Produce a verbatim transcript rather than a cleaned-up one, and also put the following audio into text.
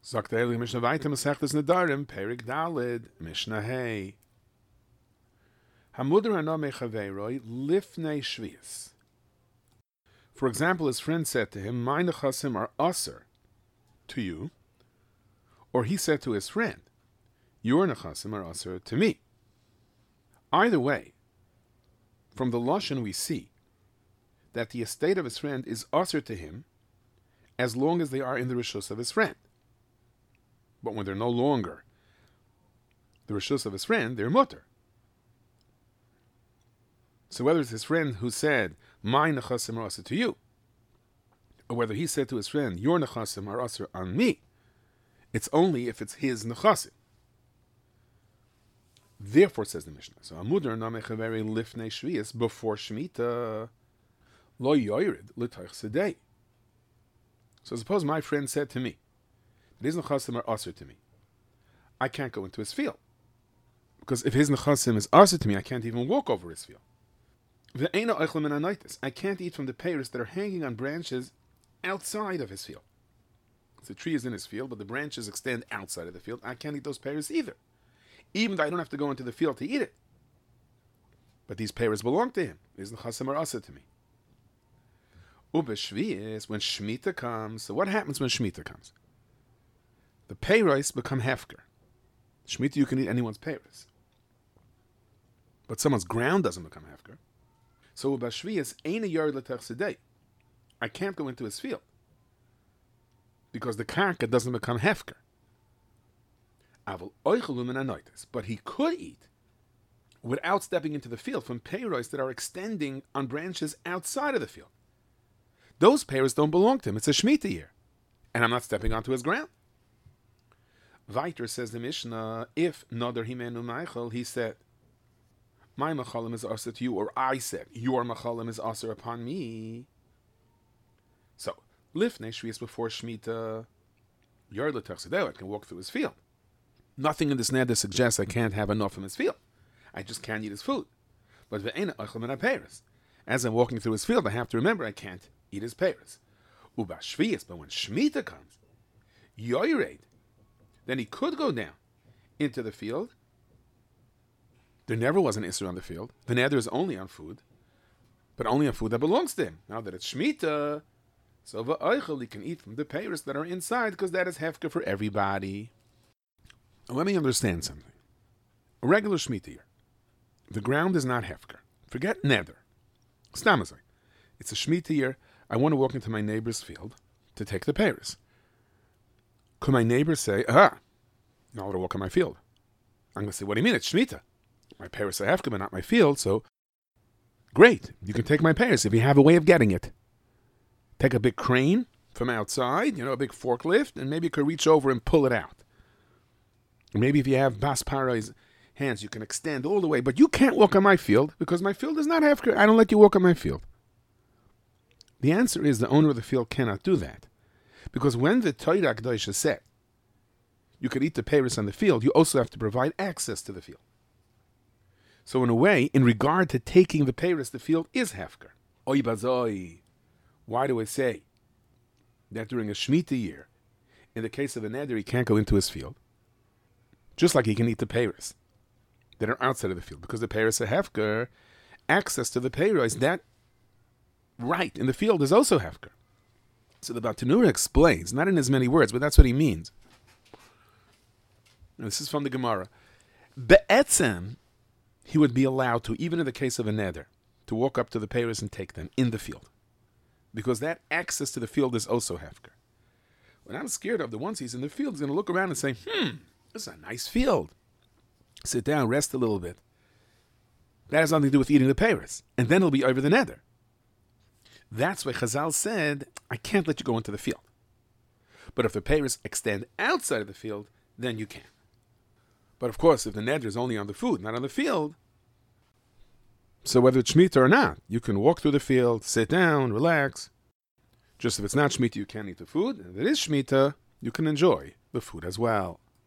Sagt der Ehrlich Mishnah weiter, Masechtes Nedarim, Perik Dalid, Mishnah Hey. Hamudar anome chaveiroi lifnei shvius. For example, his friend said to him, my nechasim are aser to you. Or he said to his friend, your nechasim are aser to me. Either way, from the Lashon we see that the estate of his friend is aser to him as long as they are in the rishus of his friend. But when they're no longer the rishus of his friend, they're mutter. So whether it's his friend who said, my nechasim are aser to you, or whether he said to his friend, your nechasim are aser on me, it's only if it's his nechasim. Therefore, says the Mishnah, so Amudar name chaveri lifnei shvius, before Shemitah, lo yoyred l'toich sedei. So suppose my friend said to me, that his nechasim are aser to me. I can't go into his field. Because if his nechasim is aser to me, I can't even walk over his field. I can't eat from the peiros that are hanging on branches outside of his field. The tree is in his field, but the branches extend outside of the field. I can't eat those peiros either. Even though I don't have to go into the field to eat it. But these peiros belong to him. His nechasim are aser to me. Ubeshvius, when Shemitah comes, so what happens when Shemitah comes? The peiros become hefker. Shemitah, you can eat anyone's peiros. But someone's ground doesn't become hefker. So ubeshvius ain't a yard l'tech sedei. I can't go into his field because the karka doesn't become hefker. Aval oichelu min anoitis, but he could eat without stepping into the field from peiros that are extending on branches outside of the field. Those peiros don't belong to him. It's a Shemitah year, and I'm not stepping onto his ground. Weiter says the Mishnah, if Nodar Himenu Meichel, he said, my machalim is aser to you, or I said, your machalim is aser upon me. So, lifnei shvius, before Shemitah, yard l'tech sedei, I can walk through his field. Nothing in this neder suggests I can't have enough from his field. I just can't eat his food. But ve'ena oichel min ha'peiros. As I'm walking through his field, I have to remember I can't eat his peiros. Uba shvius, but when Shemitah comes, yoyred, then he could go down into the field. There never was an Isser on the field. The neder is only on food, but only on food that belongs to him. Now that it's Shemitah, so v'oichel, he can eat from the peiros that are inside, because that is hefker for everybody. Let me understand something. A regular Shemitah year, the ground is not hefker. Forget neder. Stamazai. It's a Shemitah year. I want to walk into my neighbor's field to take the peiros. Could my neighbor say, ah, now I want to walk on my field? I'm going to say, what do you mean? It's Shemitah. My peiros are hefker, but not my field, so great. You can take my peiros if you have a way of getting it. Take a big crane from outside, you know, a big forklift, and maybe you could reach over and pull it out. Maybe if you have Bas Paro's hands, you can extend all the way. But you can't walk on my field because my field is not hefker. I don't let you walk on my field. The answer is the owner of the field cannot do that. Because when the Torah Kedosha said you could eat the peiros on the field, you also have to provide access to the field. So in a way, in regard to taking the peiros, the field is hefker. Oy bazoi. Why do I say that during a Shemitah year, in the case of a neder, he can't go into his field? Just like he can eat the peiros that are outside of the field, because the peiros are hefker, access to the peiros, that right in the field is also hefker. So the Batanura explains, not in as many words, but that's what he means. And this is from the Gemara. Be'etzem, he would be allowed to, even in the case of a neder, to walk up to the peiros and take them in the field, because that access to the field is also hefker. What I'm scared of, the once he's in the field, he's going to look around and say, hmm, this is a nice field. Sit down, rest a little bit. That has nothing to do with eating the peiros. And then it'll be over the neder. That's why Chazal said, I can't let you go into the field. But if the peiros extend outside of the field, then you can. But of course, if the neder is only on the food, not on the field, so whether it's Shemitah or not, you can walk through the field, sit down, relax. Just if it's not Shemitah, you can't eat the food. And if it is Shemitah, you can enjoy the food as well.